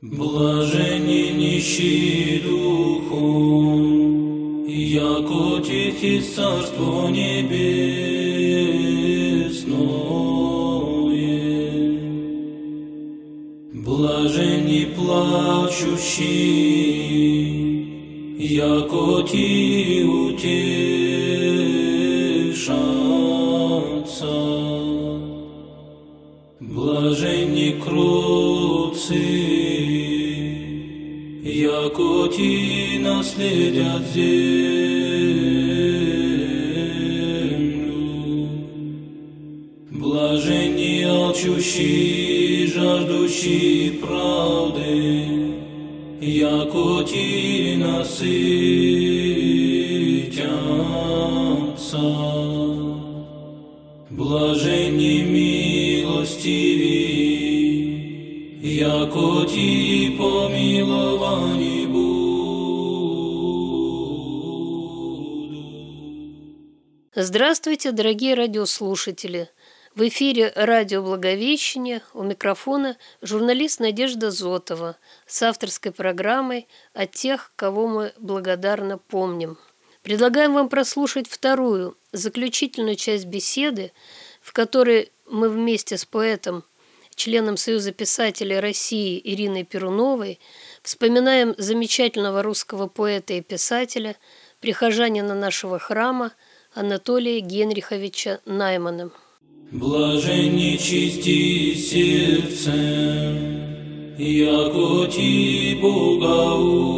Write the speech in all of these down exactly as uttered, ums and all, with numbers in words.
Блаженни нищие духом, яко тихи царство небесное. Блаженни плачущие, яко ти утешатся. Блаженни кроткие, яко ти наследят землю. Блаженни алчущие, жаждущие правды, яко ти насытятся. Блаженни милостивые, яко ти помиловани будут. Здравствуйте, дорогие радиослушатели! В эфире радио «Благовещение», у микрофона журналист Надежда Зотова с авторской программой «О тех, кого мы благодарно помним». Предлагаем вам прослушать вторую, заключительную часть беседы, в которой мы вместе с поэтом, членом Союза писателей России Ириной Перуновой, вспоминаем замечательного русского поэта и писателя, прихожанина нашего храма Анатолия Генриховича Наймана. Блаженни чисти сердцем, яко ти Бога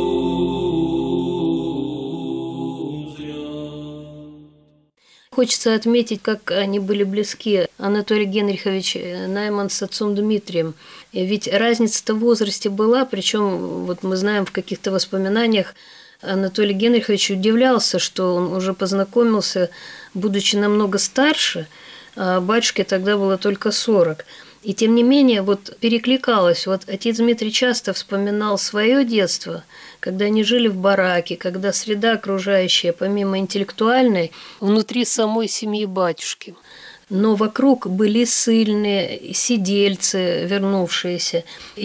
узрят. Хочется отметить, как они были близки, Анатолий Генрихович Найман с отцом Дмитрием. Ведь разница-то в возрасте была, причем вот мы знаем в каких-то воспоминаниях, Анатолий Генрихович удивлялся, что он уже познакомился, будучи намного старше, а батюшке тогда было только сорок. И тем не менее, вот перекликалось. Вот отец Дмитрий часто вспоминал свое детство, когда они жили в бараке, когда среда окружающая, помимо интеллектуальной, внутри самой семьи батюшки. Но вокруг были ссыльные, сидельцы, вернувшиеся,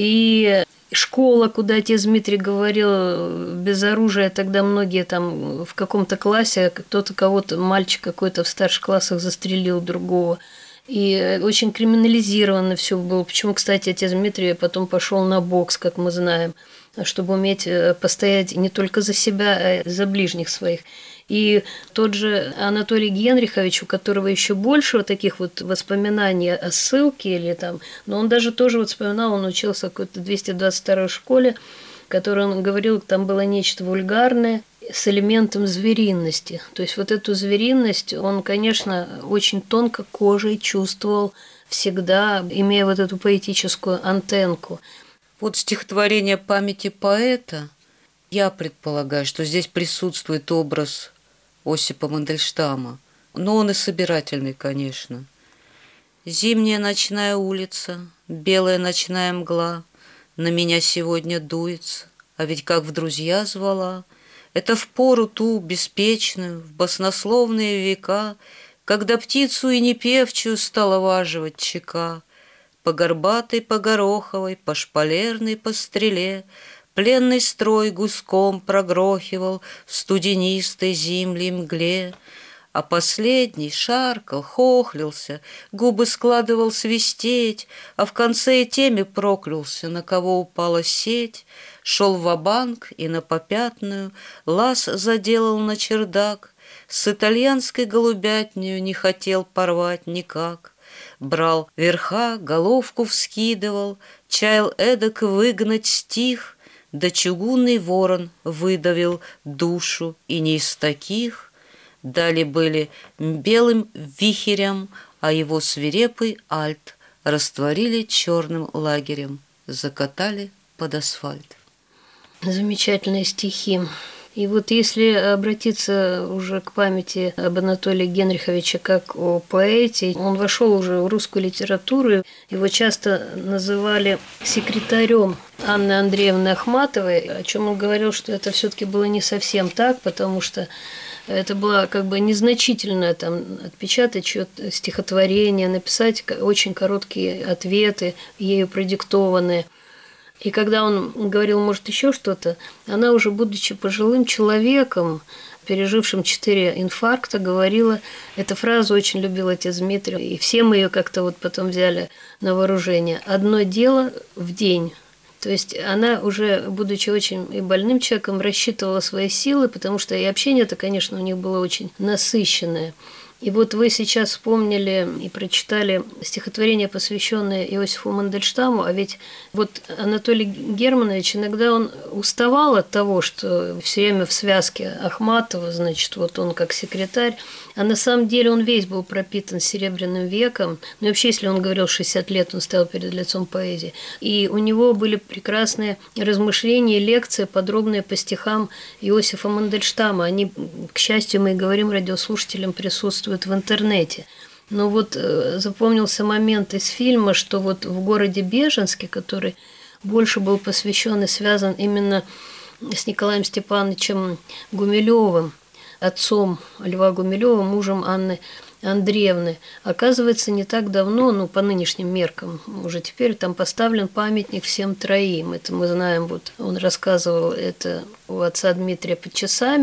и школа, куда отец Дмитрий говорил, без оружия, тогда многие там в каком-то классе, кто-то кого-то, мальчик какой-то в старших классах застрелил другого. И очень криминализировано все было. Почему, кстати, отец Дмитрий потом пошел на бокс, как мы знаем, чтобы уметь постоять не только за себя, а за ближних своих. И тот же Анатолий Генрихович, у которого еще больше вот таких вот воспоминаний о ссылке или там, но он даже тоже вот вспоминал, он учился в какой-то двести двадцать второй школе, в которой он говорил, там было нечто вульгарное с элементом звериности. То есть вот эту звериность он, конечно, очень тонко кожей чувствовал всегда, имея вот эту поэтическую антенку. Вот стихотворение памяти поэта, я предполагаю, что здесь присутствует образ Осипа Мандельштама, но он и собирательный, конечно. Зимняя ночная улица, белая ночная мгла, на меня сегодня дуется, а ведь как в друзья звала. Это в пору ту беспечную, в баснословные века, когда птицу и непевчую стала важивать чека. По горбатой, по гороховой, по шпалерной, по стреле пленный строй гуськом прогрохивал в студенистой зимней мгле, а последний шаркал, хохлился, губы складывал свистеть, а в конце и теме проклялся, на кого упала сеть, шел ва-банк и на попятную лаз заделал на чердак, с итальянской голубятнею не хотел порвать никак. Брал верха, головку вскидывал, чаял эдак выгнать стих, да чугунный ворон выдавил душу, и не из таких. Дали были белым вихерем, а его свирепый альт растворили черным лагерем, закатали под асфальт. Замечательные стихи. И вот если обратиться уже к памяти об Анатолии Генриховиче как о поэте, он вошел уже в русскую литературу, его часто называли секретарем Анны Андреевны Ахматовой, о чем он говорил, что это все-таки было не совсем так, потому что это было как бы незначительно там отпечатать чьё-то стихотворение, написать очень короткие ответы, ею продиктованные. И когда он говорил, может, еще что-то, она уже, будучи пожилым человеком, пережившим четыре инфаркта, говорила, эту фразу очень любил отец Дмитрий, и все мы ее как-то вот потом взяли на вооружение. «Одно дело в день». То есть она уже, будучи очень и больным человеком, рассчитывала свои силы, потому что и общение-то, конечно, у них было очень насыщенное. И вот вы сейчас вспомнили и прочитали стихотворение, посвященное Иосифу Мандельштаму, а ведь вот Анатолий Германович иногда он уставал от того, что все время в связке Ахматова, значит, вот он как секретарь, а на самом деле он весь был пропитан Серебряным веком. Ну и вообще, если он говорил шестьдесят лет, он стоял перед лицом поэзии. И у него были прекрасные размышления, лекции, подробные по стихам Иосифа Мандельштама. Они, к счастью, мы говорим радиослушателям, присутствуют в интернете. Но вот э, запомнился момент из фильма, что вот в городе Беженске, который больше был посвящен и связан именно с Николаем Степановичем Гумилевым, отцом Льва Гумилева, мужем Анны Андреевны. Оказывается, не так давно, ну, по нынешним меркам, уже теперь там поставлен памятник всем троим. Это мы знаем, вот он рассказывал это у отца Дмитрия под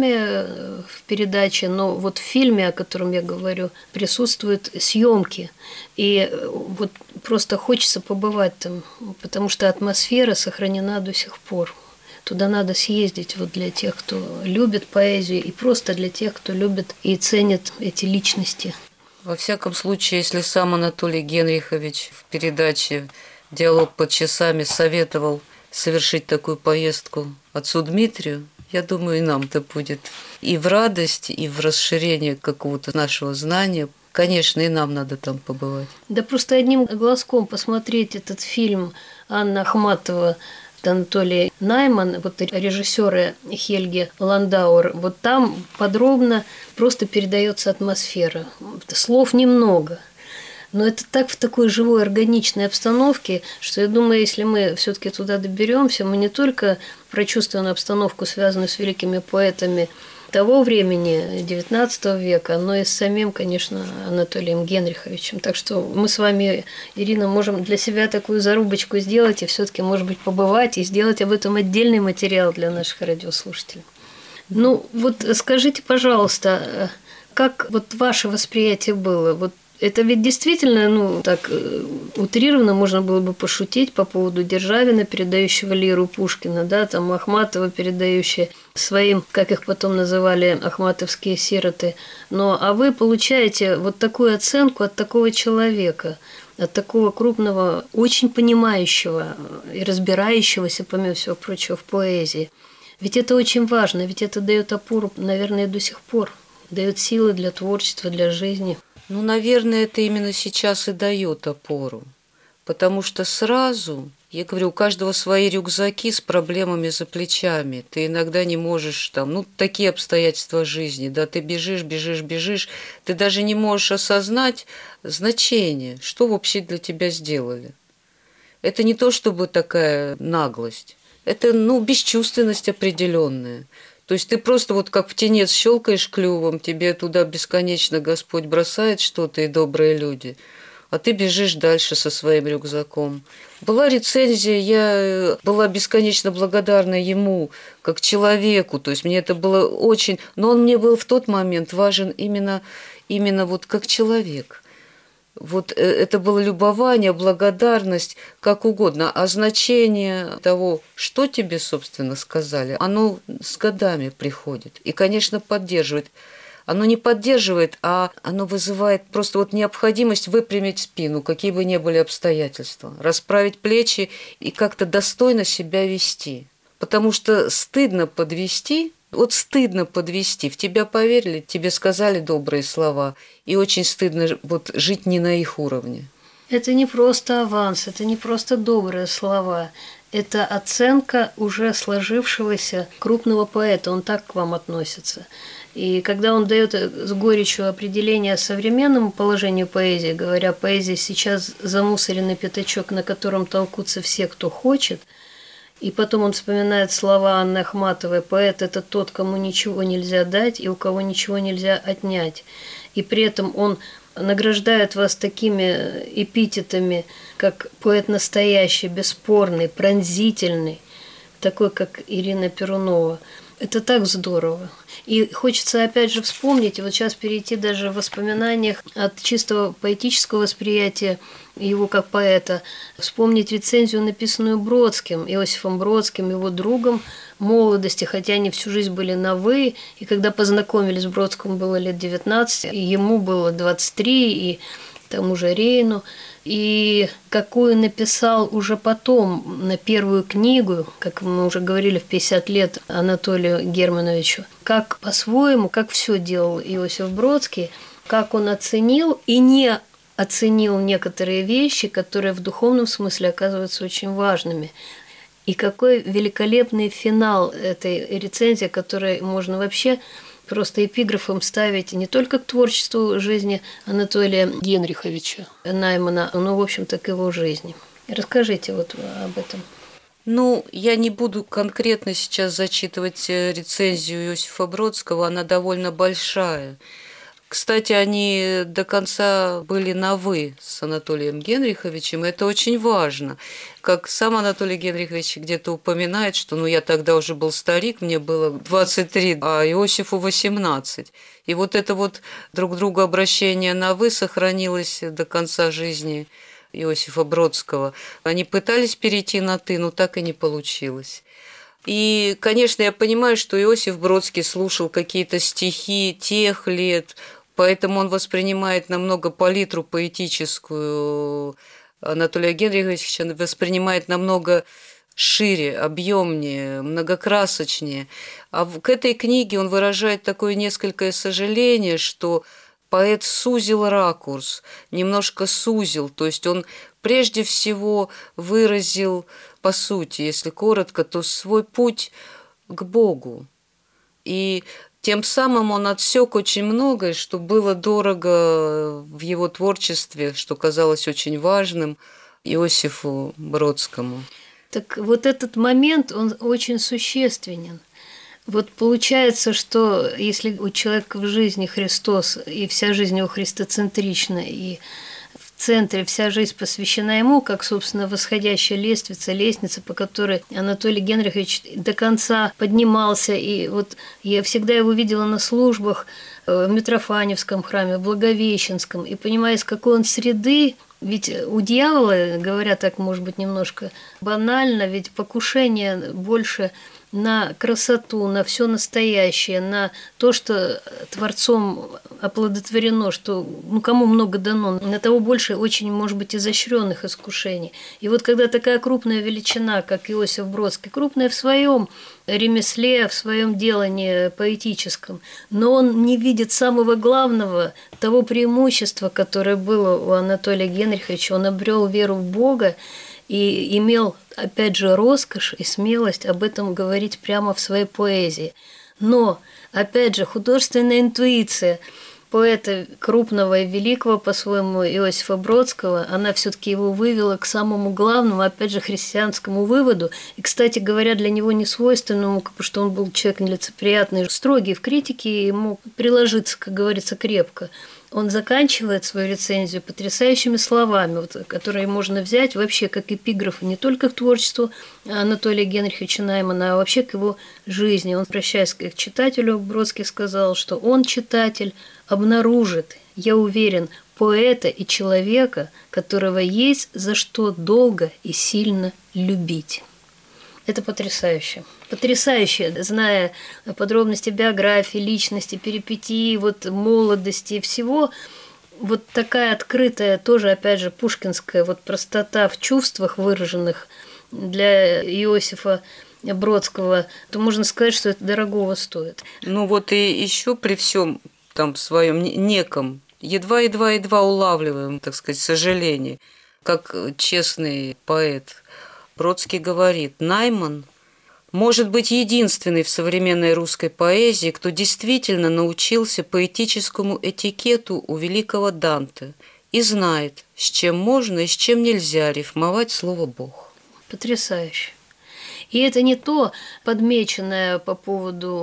часами в передаче, но вот в фильме, о котором я говорю, присутствуют съемки. И вот просто хочется побывать там, потому что атмосфера сохранена до сих пор. Туда надо съездить вот для тех, кто любит поэзию, и просто для тех, кто любит и ценит эти личности. Во всяком случае, если сам Анатолий Генрихович в передаче «Диалог под часами» советовал совершить такую поездку отцу Дмитрию, я думаю, и нам-то будет и в радость, и в расширение какого-то нашего знания. Конечно, и нам надо там побывать. Да просто одним глазком посмотреть этот фильм Анны Ахматова, Анатолий Найман, вот режиссеры Хельги Ландауэр, вот там подробно просто передается атмосфера. Слов немного, но это так в такой живой, органичной обстановке, что я думаю, если мы все-таки туда доберемся, мы не только прочувствуем обстановку, связанную с великими поэтами того времени, девятнадцатого века, но и с самим, конечно, Анатолием Генриховичем. Так что мы с вами, Ирина, можем для себя такую зарубочку сделать и все-таки, может быть, побывать и сделать об этом отдельный материал для наших радиослушателей. Ну, вот скажите, пожалуйста, как вот ваше восприятие было? Вот это ведь действительно, ну, так утрированно можно было бы пошутить по поводу Державина, передающего лиру Пушкина, да, там Ахматова, передающая своим, как их потом называли, ахматовские сироты. Но, а вы получаете вот такую оценку от такого человека, от такого крупного, очень понимающего и разбирающегося, помимо всего прочего, в поэзии. Ведь это очень важно, ведь это дает опору, наверное, до сих пор, дает силы для творчества, для жизни. Ну, наверное, это именно сейчас и дает опору, потому что сразу, я говорю, у каждого свои рюкзаки с проблемами за плечами. Ты иногда не можешь там, ну, такие обстоятельства жизни, да, ты бежишь, бежишь, бежишь, ты даже не можешь осознать значение, что вообще для тебя сделали. Это не то чтобы такая наглость, это, ну, бесчувственность определенная. То есть ты просто вот как птенец щелкаешь клювом, тебе туда бесконечно Господь бросает что-то и добрые люди, а ты бежишь дальше со своим рюкзаком. Была рецензия, я была бесконечно благодарна ему как человеку, то есть мне это было очень... Но он мне был в тот момент важен именно, именно вот как человек. Вот это было любование, благодарность, как угодно. А значение того, что тебе, собственно, сказали, оно с годами приходит. И, конечно, поддерживает. Оно не поддерживает, а оно вызывает просто вот необходимость выпрямить спину, какие бы ни были обстоятельства, расправить плечи и как-то достойно себя вести. Потому что стыдно подвести. Вот стыдно подвести, в тебя поверили, тебе сказали добрые слова, и очень стыдно вот жить не на их уровне. Это не просто аванс, это не просто добрые слова, это оценка уже сложившегося крупного поэта, он так к вам относится. И когда он дает с горечью определение современному положению поэзии, говоря, поэзия сейчас замусоренный пятачок, на котором толкутся все, кто хочет, и потом он вспоминает слова Анны Ахматовой: «Поэт – это тот, кому ничего нельзя дать и у кого ничего нельзя отнять». И при этом он награждают вас такими эпитетами, как поэт настоящий, бесспорный, пронзительный, такой, как Ирина Перунова. Это так здорово. И хочется опять же вспомнить, вот сейчас перейти даже в воспоминаниях от чистого поэтического восприятия его как поэта, вспомнить рецензию, написанную Бродским, Иосифом Бродским, его другом молодости, хотя они всю жизнь были на «вы», и когда познакомились, Бродскому было лет девятнадцать, и ему было двадцать три, и тому же Рейну, и какую написал уже потом на первую книгу, как мы уже говорили, в пятьдесят лет Анатолию Германовичу, как по-своему, как все делал Иосиф Бродский, как он оценил и не оценил некоторые вещи, которые в духовном смысле оказываются очень важными. И какой великолепный финал этой рецензии, которой можно вообще просто эпиграфом ставить не только к творчеству жизни Анатолия Генриховича Наймана, но, в общем-то, к его жизни. Расскажите вот об этом. Ну, я не буду конкретно сейчас зачитывать рецензию Иосифа Бродского, она довольно большая. Кстати, они до конца были на «вы» с Анатолием Генриховичем, и это очень важно. Как сам Анатолий Генрихович где-то упоминает, что ну, я тогда уже был старик, мне было двадцать три, а Иосифу восемнадцать. И вот это вот друг к другу обращение на «вы» сохранилось до конца жизни Иосифа Бродского. Они пытались перейти на «ты», но так и не получилось. И, конечно, я понимаю, что Иосиф Бродский слушал какие-то стихи тех лет, поэтому он воспринимает намного палитру поэтическую Анатолия Генриховича, воспринимает намного шире, объемнее, многокрасочнее. А к этой книге он выражает такое несколько сожаление, что поэт сузил ракурс, немножко сузил, то есть он прежде всего выразил, по сути, если коротко, то свой путь к Богу. И тем самым он отсек очень многое, что было дорого в его творчестве, что казалось очень важным Иосифу Бродскому. Так вот этот момент, он очень существенен. Вот получается, что если у человека в жизни Христос, и вся жизнь его христоцентрична, и в центре вся жизнь посвящена ему, как, собственно, восходящая лестница, лестница, по которой Анатолий Генрихович до конца поднимался. И вот я всегда его видела на службах в Митрофаневском храме, в Благовещенском, и понимая, из какой он среды. Ведь у дьявола, говоря так, может быть, немножко банально, ведь покушение больше на красоту, на все настоящее, на то, что Творцом оплодотворено, что ну, кому много дано, на того больше очень, может быть, изощренных искушений. И вот когда такая крупная величина, как Иосиф Бродский, крупная в своем ремесле, в своем делании поэтическом, но он не видит самого главного, того преимущества, которое было у Анатолия Генриховича. Он обрел веру в Бога и имел, опять же, роскошь и смелость об этом говорить прямо в своей поэзии. Но, опять же, художественная интуиция поэта крупного и великого по-своему Иосифа Бродского, она все-таки его вывела к самому главному, опять же, христианскому выводу. И, кстати говоря, для него не свойственному, потому что он был человек нелицеприятный, строгий в критике, ему приложиться, как говорится, крепко. Он заканчивает свою рецензию потрясающими словами, вот, которые можно взять вообще как эпиграфы не только к творчеству Анатолия Генриховича Наймана, а вообще к его жизни. Он, обращаясь к читателю, Бродский сказал, что он, читатель, обнаружит, я уверен, поэта и человека, которого есть за что долго и сильно любить. Это потрясающе. Потрясающе, зная подробности биографии, личности, перипетии, вот, молодости и всего, вот такая открытая, тоже, опять же, пушкинская вот простота в чувствах, выраженных для Иосифа Бродского, то можно сказать, что это дорогого стоит. Ну вот и еще при всем там своем неком, едва-едва-едва улавливаем, так сказать, сожаление, как честный поэт Бродский говорит, Найман может быть единственный в современной русской поэзии, кто действительно научился поэтическому этикету у великого Данте и знает, с чем можно и с чем нельзя рифмовать слово «Бог». Потрясающе. И это не то, подмеченное по поводу в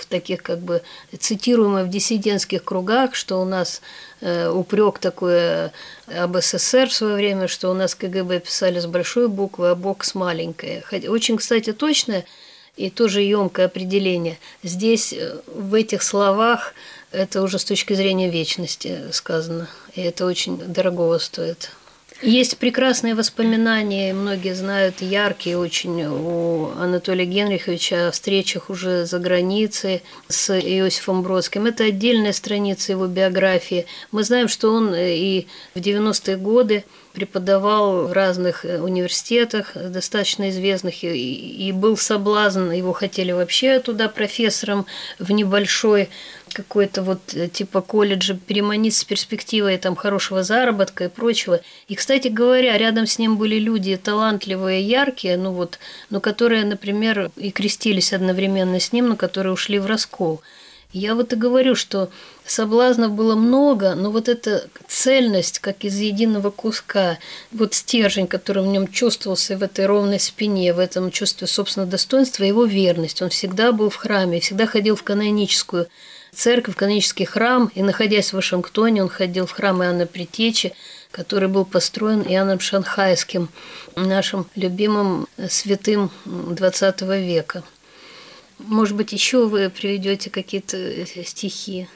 таких как бы цитируемое в диссидентских кругах, что у нас э, упрек такой об СССР в свое время, что у нас КГБ писали с большой буквы, а БОК с маленькой. Очень, кстати, точное и тоже емкое определение. Здесь в этих словах это уже с точки зрения вечности сказано, и это очень дорогого стоит. Есть прекрасные воспоминания, многие знают, яркие очень, у Анатолия Генриховича о встречах уже за границей с Иосифом Бродским. Это отдельная страница его биографии. Мы знаем, что он и в девяностые годы преподавал в разных университетах, достаточно известных, и был соблазн, его хотели вообще туда профессором в небольшой какой-то вот типа колледжа переманить с перспективой там хорошего заработка и прочего. И, кстати говоря, рядом с ним были люди талантливые, яркие, ну вот, но которые, например, и крестились одновременно с ним, но которые ушли в раскол. Я вот и говорю, что соблазнов было много, но вот эта цельность, как из единого куска, вот стержень, который в нем чувствовался в этой ровной спине, в этом чувстве собственного достоинства, его верность. Он всегда был в храме, всегда ходил в каноническую церковь, в канонический храм, и, находясь в Вашингтоне, он ходил в храм Иоанна Предтечи, который был построен Иоанном Шанхайским, нашим любимым святым двадцатого века. Может быть, еще вы приведете какие-то стихи?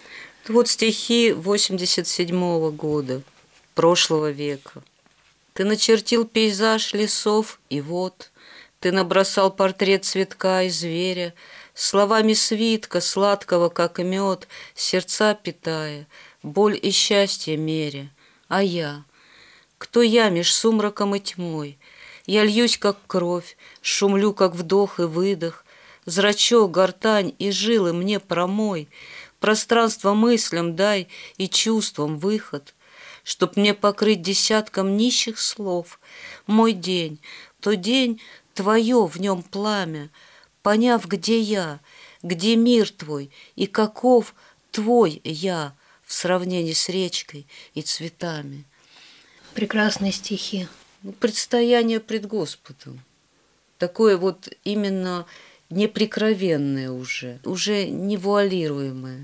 Вот стихи восемьдесят седьмого года, прошлого века. Ты начертил пейзаж лесов, и вот ты набросал портрет цветка и зверя, словами свитка, сладкого, как мед, сердца питая, боль и счастье меря. А я? Кто я меж сумраком и тьмой? Я льюсь, как кровь, шумлю, как вдох и выдох, зрачок, гортань и жилы мне промой, пространство мыслям дай и чувствам выход, чтоб мне покрыть десятком нищих слов мой день, то день твое в нем пламя, поняв, где я, где мир твой и каков твой я в сравнении с речкой и цветами. Прекрасные стихи. Предстояние пред Господом. Такое вот именно неприкровенное уже, уже не вуалируемое.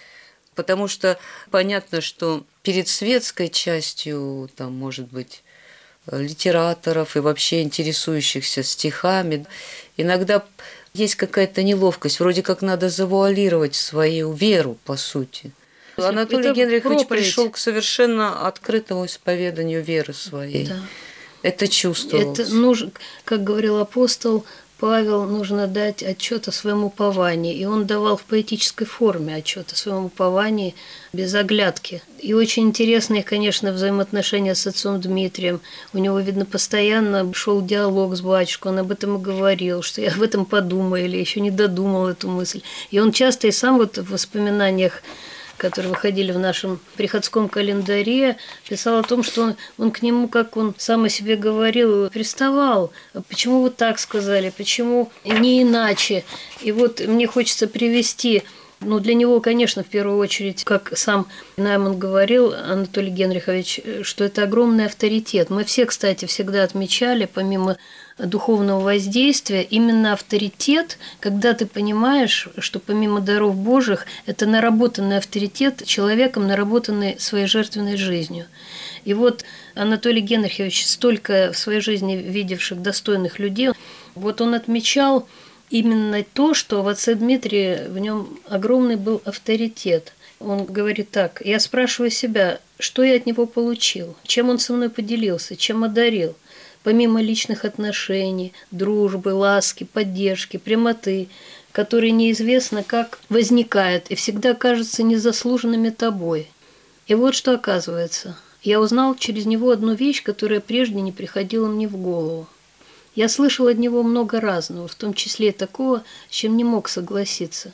Потому что понятно, что перед светской частью, там, может быть, литераторов и вообще интересующихся стихами, иногда есть какая-то неловкость, вроде как надо завуалировать свою веру, по сути. Анатолий это Генрихович проповедь. Пришел к совершенно открытому исповеданию веры своей. Да. Это чувствовалось. Это нужно, как говорил апостол Павел, нужно дать отчет о своем уповании. И он давал в поэтической форме отчет о своем уповании без оглядки. И очень интересные, конечно, взаимоотношения с отцом Дмитрием. У него, видно, постоянно шел диалог с батюшкой, он об этом и говорил, что я об этом подумаю или еще не додумал эту мысль. И он часто и сам вот в воспоминаниях, которые выходили в нашем приходском календаре, писал о том, что он, он к нему, как он сам о себе говорил, приставал. Почему вы так сказали? Почему не иначе? И вот мне хочется привести, ну, для него, конечно, в первую очередь, как сам Найман говорил, Анатолий Генрихович, что это огромный авторитет. Мы все, кстати, всегда отмечали, помимо духовного воздействия, именно авторитет, когда ты понимаешь, что помимо даров Божьих, это наработанный авторитет человеком, наработанный своей жертвенной жизнью. И вот Анатолий Генрихович, столько в своей жизни видевших достойных людей, вот он отмечал именно то, что в отце Дмитрии в нем огромный был авторитет. Он говорит так: я спрашиваю себя, что я от него получил, чем он со мной поделился, чем одарил. Помимо личных отношений, дружбы, ласки, поддержки, прямоты, которые неизвестно как возникают и всегда кажутся незаслуженными тобой. И вот что оказывается. Я узнал через него одну вещь, которая прежде не приходила мне в голову. Я слышал от него много разного, в том числе такого, с чем не мог согласиться.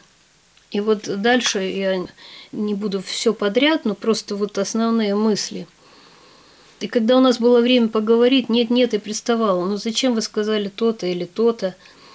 И вот дальше я не буду все подряд, но просто вот основные мысли. И когда у нас было время поговорить, нет-нет, и приставала, ну зачем вы сказали то-то или то-то?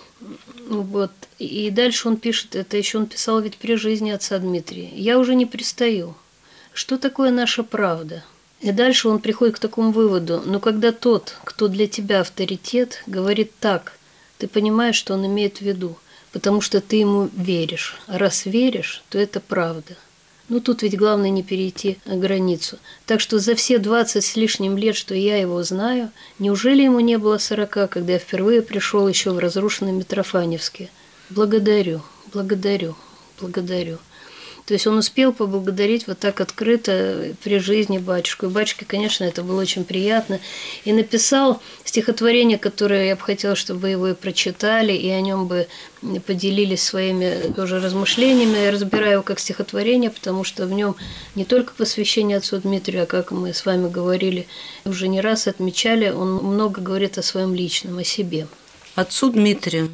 Вот. И дальше он пишет, это еще он писал ведь при жизни отца Дмитрия. Я уже не пристаю. Что такое наша правда? И дальше он приходит к такому выводу, но когда тот, кто для тебя авторитет, говорит так, ты понимаешь, что он имеет в виду. потому что ты ему веришь. А раз веришь, то это правда. Ну, тут ведь главное не перейти границу. Так что за все двадцать с лишним лет, что я его знаю, неужели ему не было сорока, когда я впервые пришел еще в разрушенный Митрофаневске? Благодарю, благодарю, благодарю. То есть он успел поблагодарить вот так открыто при жизни батюшку. И батюшке, конечно, это было очень приятно. И написал стихотворение, которое я бы хотела, чтобы вы его и прочитали, и о нем бы поделились своими тоже размышлениями. Я разбираю его как стихотворение, потому что в нем не только посвящение отцу Дмитрию, а как мы с вами говорили, уже не раз отмечали, он много говорит о своем личном, о себе. Отцу Дмитрию.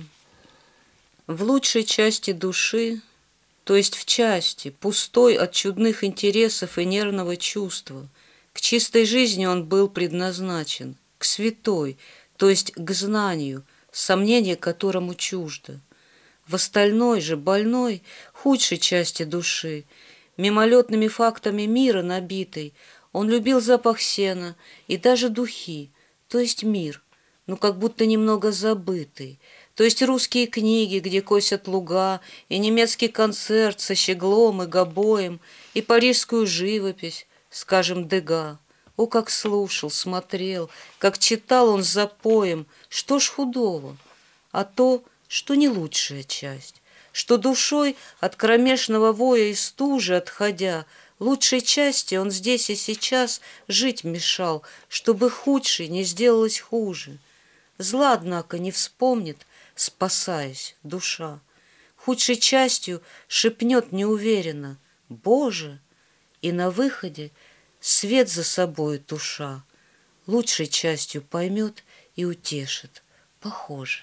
В лучшей части души, то есть в части, пустой от чудных интересов и нервного чувства. К чистой жизни он был предназначен, к святой, то есть к знанию, сомнение которому чуждо. В остальной же, больной, худшей части души, мимолетными фактами мира набитой, он любил запах сена и даже духи, то есть мир, но как будто немного забытый, то есть русские книги, где косят луга, и немецкий концерт со щеглом и гобоем, и парижскую живопись, скажем, Дега. О, как слушал, смотрел, как читал он с запоем, что ж худого, а то, что не лучшая часть, что душой от кромешного воя и стужи отходя, лучшей части он здесь и сейчас жить мешал, чтобы худшей не сделалось хуже. Зла, однако, не вспомнит, спасаясь, душа. Худшей частью шепнет неуверенно «Боже!» и на выходе свет за собою туша. Лучшей частью поймет и утешит. Похоже.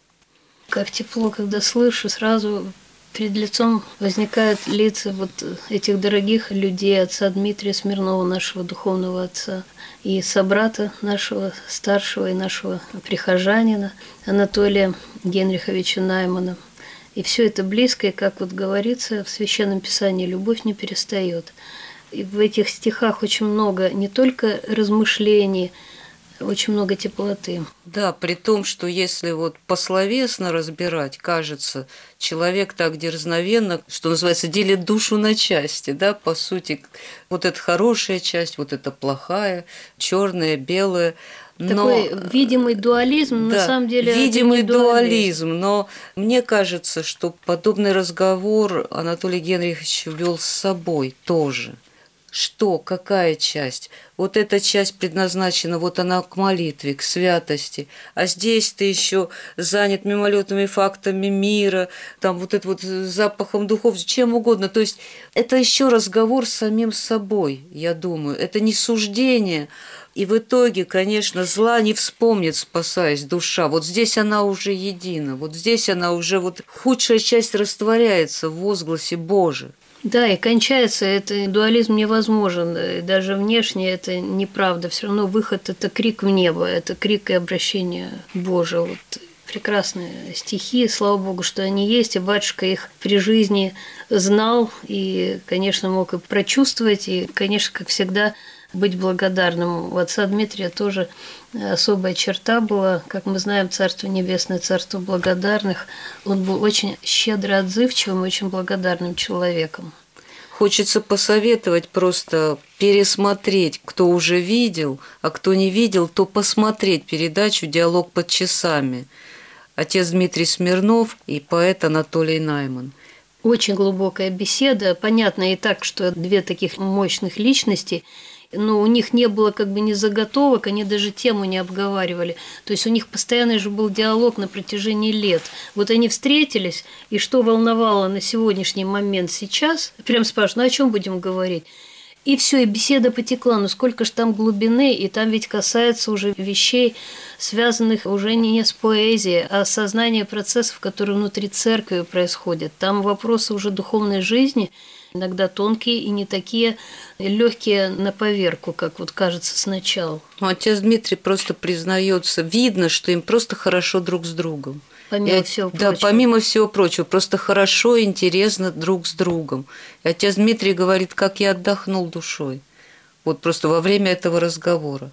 Как тепло, когда слышу, сразу перед лицом возникают лица вот этих дорогих людей, отца Дмитрия Смирнова, нашего духовного отца, и собрата нашего старшего и нашего прихожанина Анатолия Генриховича Наймана. И все это близко, и, как вот говорится в Священном Писании, любовь не перестает. И в этих стихах очень много не только размышлений, очень много теплоты. Да, при том, что если вот пословесно разбирать, кажется, человек так дерзновенно, что называется, делит душу на части, да, по сути, вот это хорошая часть, вот это плохая, черная, белая. Но, такой видимый дуализм, да, на самом деле. видимый это не дуализм, но мне кажется, что подобный разговор Анатолий Генрихович вел с собой тоже. Что, какая часть? Вот эта часть предназначена, вот она к молитве, к святости, а здесь ты еще занят мимолетными фактами мира, там вот это вот запахом духов, чем угодно. То есть это еще разговор с самим собой, я думаю. Это не суждение. И в итоге, конечно, зла не вспомнит, спасаясь, душа. Вот здесь она уже едина, вот здесь она уже, вот худшая часть растворяется в возгласе «Боже». Да, и кончается, это дуализм невозможен, и даже внешне это неправда, все равно выход – это крик в небо, это крик и обращение Боже. Вот прекрасные стихи, слава Богу, что они есть, и батюшка их при жизни знал, и, конечно, мог и прочувствовать, и, конечно, как всегда, быть благодарным. У отца Дмитрия тоже особая черта была, как мы знаем, Царство Небесное, Царство благодарных. Он был очень щедро отзывчивым, очень благодарным человеком. Хочется посоветовать просто пересмотреть, кто уже видел, а кто не видел, то посмотреть передачу «Диалог под часами». Отец Дмитрий Смирнов и поэт Анатолий Найман. Очень глубокая беседа. Понятно и так, что две таких мощных личности, но у них не было как бы ни заготовок, они даже тему не обговаривали. То есть у них постоянный же был диалог на протяжении лет. Вот они встретились, и что волновало на сегодняшний момент сейчас, прям спрашивают, ну о чем будем говорить? И все, и беседа потекла, но сколько ж там глубины, и там ведь касается уже вещей, связанных уже не с поэзией, а с сознанием процессов, которые внутри церкви происходят. Там вопросы уже духовной жизни, иногда тонкие и не такие легкие на поверку, как вот кажется сначала. Ну, отец Дмитрий просто признается, видно, что им просто хорошо друг с другом. Помимо и, всего да, прочего. помимо всего прочего, просто хорошо и интересно друг с другом. И отец Дмитрий говорит, как я отдохнул душой. Вот просто во время этого разговора.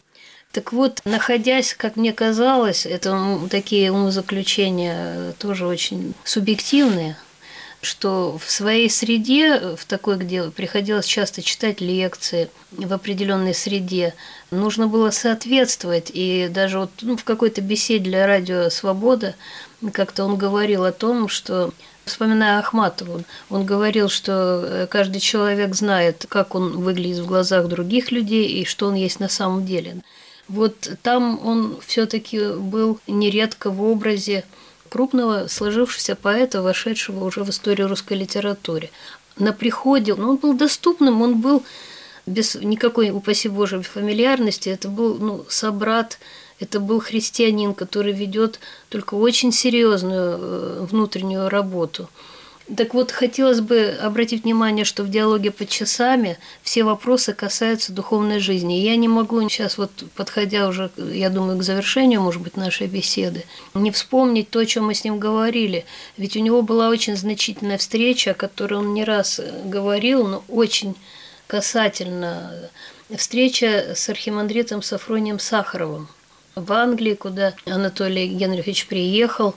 Так вот, находясь, как мне казалось, это такие умозаключения тоже очень субъективные, что в своей среде, в такой, где приходилось часто читать лекции, в определенной среде, нужно было соответствовать. И даже вот, ну, в какой-то беседе для радио «Свобода» как-то он говорил о том, что, вспоминая Ахматову, он говорил, что каждый человек знает, как он выглядит в глазах других людей и что он есть на самом деле. Вот там он все-таки был нередко в образе крупного сложившегося поэта, вошедшего уже в историю русской литературы. На приходе ну, он был доступным, он был без никакой, упаси Боже, фамильярности, это был ну, собрат, это был христианин, который ведет только очень серьезную внутреннюю работу. Так вот, хотелось бы обратить внимание, что в диалоге под часами все вопросы касаются духовной жизни. И я не могу сейчас, вот подходя уже, я думаю, к завершению, может быть, нашей беседы, не вспомнить то, о чем мы с ним говорили. Ведь у него была очень значительная встреча, о которой он не раз говорил, но очень касательно. Встреча с архимандритом Софронием Сахаровым в Англии, куда Анатолий Генрихович приехал.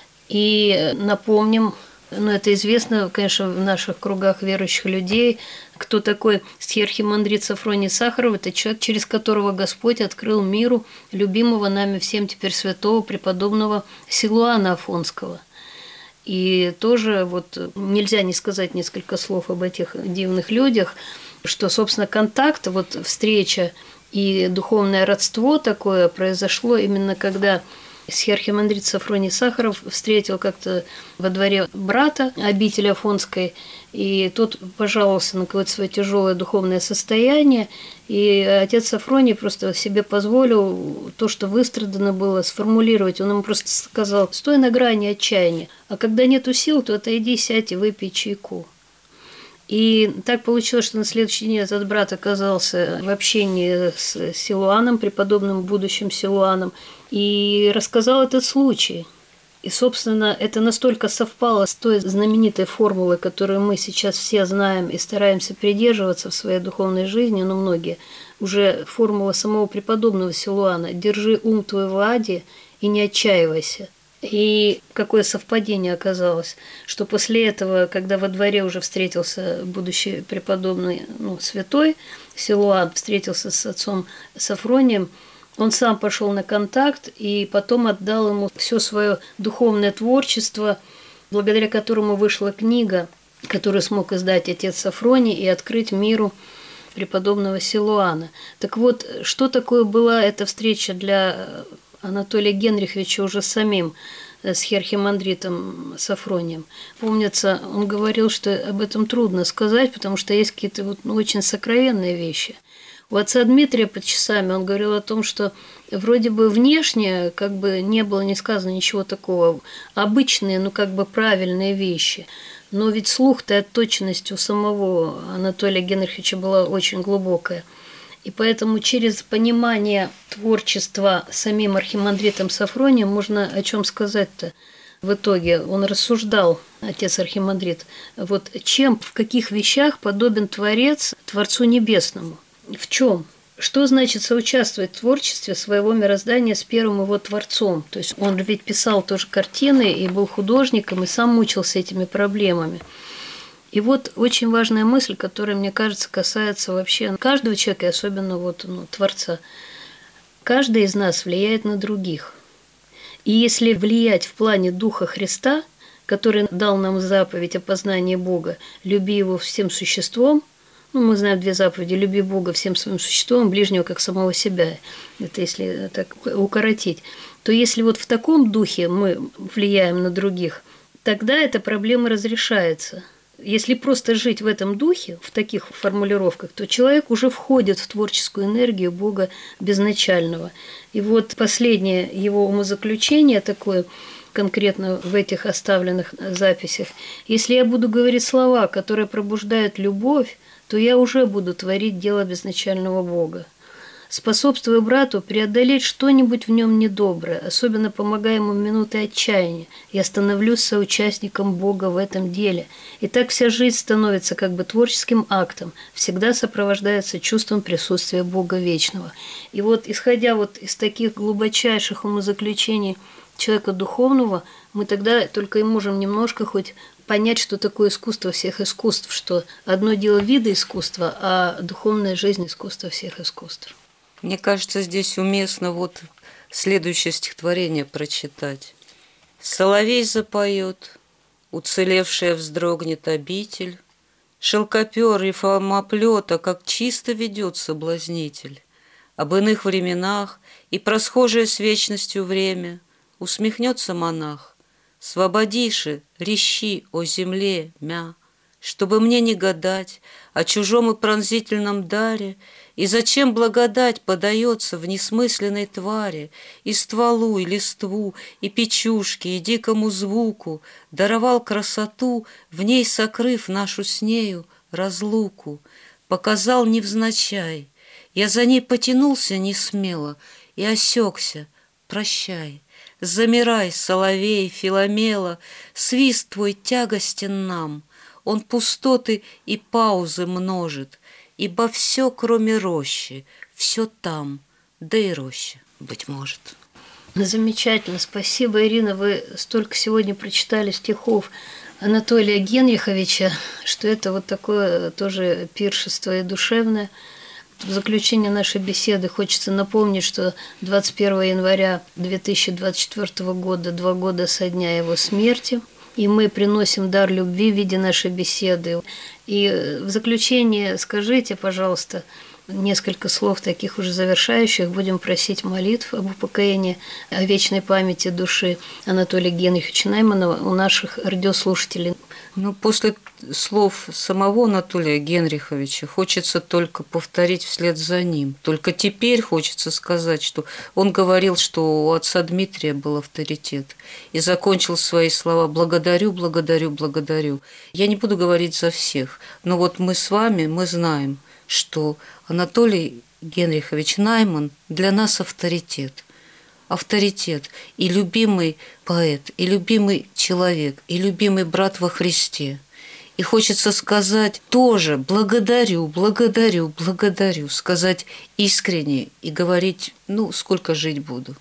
И напомним, ну, это известно, конечно, в наших кругах верующих людей, кто такой архимандрит Софроний Сахаров. Это человек, через которого Господь открыл миру любимого нами всем теперь святого преподобного Силуана Афонского. И тоже вот нельзя не сказать несколько слов об этих дивных людях, что, собственно, контакт, вот встреча и духовное родство такое произошло именно когда архимандрит Софроний Сахаров встретил как-то во дворе брата обители Афонской, и тот пожаловался на какое-то свое тяжелое духовное состояние, и отец Софроний просто себе позволил то, что выстрадано было, сформулировать. Он ему просто сказал: «Стой на грани отчаяния, а когда нету сил, то отойди, сядь и выпей чайку». И так получилось, что на следующий день этот брат оказался в общении с Силуаном, преподобным будущим Силуаном, и рассказал этот случай. И, собственно, это настолько совпало с той знаменитой формулой, которую мы сейчас все знаем и стараемся придерживаться в своей духовной жизни, но многие, уже формула самого преподобного Силуана: «Держи ум твой в аде и не отчаивайся». И какое совпадение оказалось, что после этого, когда во дворе уже встретился будущий преподобный, ну, святой Силуан, встретился с отцом Софронием, он сам пошел на контакт и потом отдал ему все свое духовное творчество, благодаря которому вышла книга, которую смог издать отец Софроний и открыть миру преподобного Силуана. Так вот, что такое была эта встреча для Анатолия Генриховича уже самим с архимандритом Софронием? Помнится, он говорил, что об этом трудно сказать, потому что есть какие-то вот, ну, очень сокровенные вещи. У отца Дмитрия под часами он говорил о том, что вроде бы внешне как бы не было не сказано ничего такого, обычные, ну как бы правильные вещи. Но ведь слух-то и отточенность у самого Анатолия Генриховича была очень глубокая. И поэтому через понимание творчества самим архимандритом Софронием можно о чем сказать-то. В итоге он рассуждал, отец архимандрит, вот чем, в каких вещах подобен Творец Творцу Небесному. В чем? Что значит соучаствовать в творчестве своего мироздания с первым его Творцом? То есть он ведь писал тоже картины и был художником, и сам мучился этими проблемами. И вот очень важная мысль, которая, мне кажется, касается вообще каждого человека, и особенно вот, ну, Творца. Каждый из нас влияет на других. И если влиять в плане Духа Христа, который дал нам заповедь о познании Бога, люби Его всем существом, ну, мы знаем две заповеди: люби Бога всем своим существом, ближнего как самого себя, это если так укоротить, то если вот в таком духе мы влияем на других, тогда эта проблема разрешается. Если просто жить в этом духе, в таких формулировках, то человек уже входит в творческую энергию Бога безначального. И вот последнее его умозаключение такое, конкретно в этих оставленных записях: если я буду говорить слова, которые пробуждают любовь, то я уже буду творить дело безначального Бога. Способствую брату преодолеть что-нибудь в нем недоброе, особенно помогая ему в минуты отчаяния. Я становлюсь соучастником Бога в этом деле. И так вся жизнь становится как бы творческим актом, всегда сопровождается чувством присутствия Бога Вечного. И вот, исходя вот из таких глубочайших умозаключений человека духовного, мы тогда только и можем немножко хоть понять, что такое искусство всех искусств, что одно дело виды искусства, а духовная жизнь – искусство всех искусств. Мне кажется, здесь уместно вот следующее стихотворение прочитать. «Соловей запоет, уцелевшая вздрогнет обитель, шелкопер и формоплета, как чисто ведет соблазнитель. Об иных временах и просхожее с вечностью время усмехнется монах. Свободиши, рещи о земле, мя, чтобы мне не гадать о чужом и пронзительном даре, и зачем благодать подается в несмысленной твари, и стволу, и листву, и печушке, и дикому звуку, даровал красоту, в ней сокрыв нашу с нею разлуку, показал невзначай. Я за ней потянулся несмело и осекся, прощай. Замирай, соловей, Филомела, свист твой тягостен нам, он пустоты и паузы множит, ибо все, кроме рощи, все там, да и роща, быть может». Замечательно. Спасибо, Ирина. Вы столько сегодня прочитали стихов Анатолия Генриховича, что это вот такое тоже пиршество и душевное. В заключение нашей беседы хочется напомнить, что двадцать первого января две тысячи двадцать четвёртого года, два года со дня его смерти, и мы приносим дар любви в виде нашей беседы. И в заключение скажите, пожалуйста, несколько слов таких уже завершающих. Будем просить молитв об упокоении, о вечной памяти души Анатолия Генриховича Наймана у наших радиослушателей. Ну, после слов самого Анатолия Генриховича хочется только повторить вслед за ним. Только теперь хочется сказать, что он говорил, что у отца Дмитрия был авторитет. И закончил свои слова «благодарю, благодарю, благодарю». Я не буду говорить за всех, но вот мы с вами, мы знаем, что Анатолий Генрихович Найман для нас авторитет. Авторитет и любимый поэт, и любимый человек, и любимый брат во Христе. И хочется сказать тоже благодарю, благодарю, благодарю, сказать искренне и говорить, ну, сколько жить буду.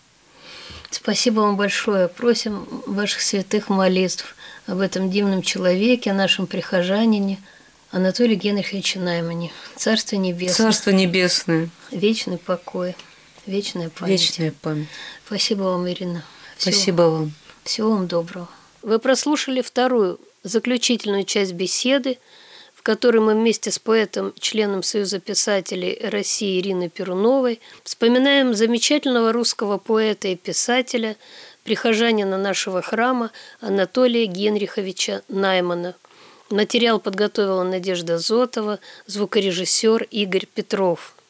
Спасибо вам большое. Просим ваших святых молитв об этом дивном человеке, о нашем прихожанине Анатолии Генриховиче Наймане. Царство небесное. Царство небесное. Вечный покой. Вечная память. Вечная память. Спасибо вам, Ирина. Всего, Спасибо вам. Всего вам доброго. Вы прослушали вторую, заключительную часть беседы, в которой мы вместе с поэтом, членом Союза писателей России Ириной Перуновой вспоминаем замечательного русского поэта и писателя, прихожанина нашего храма Анатолия Генриховича Наймана. Материал подготовила Надежда Зотова, звукорежиссер Игорь Петров.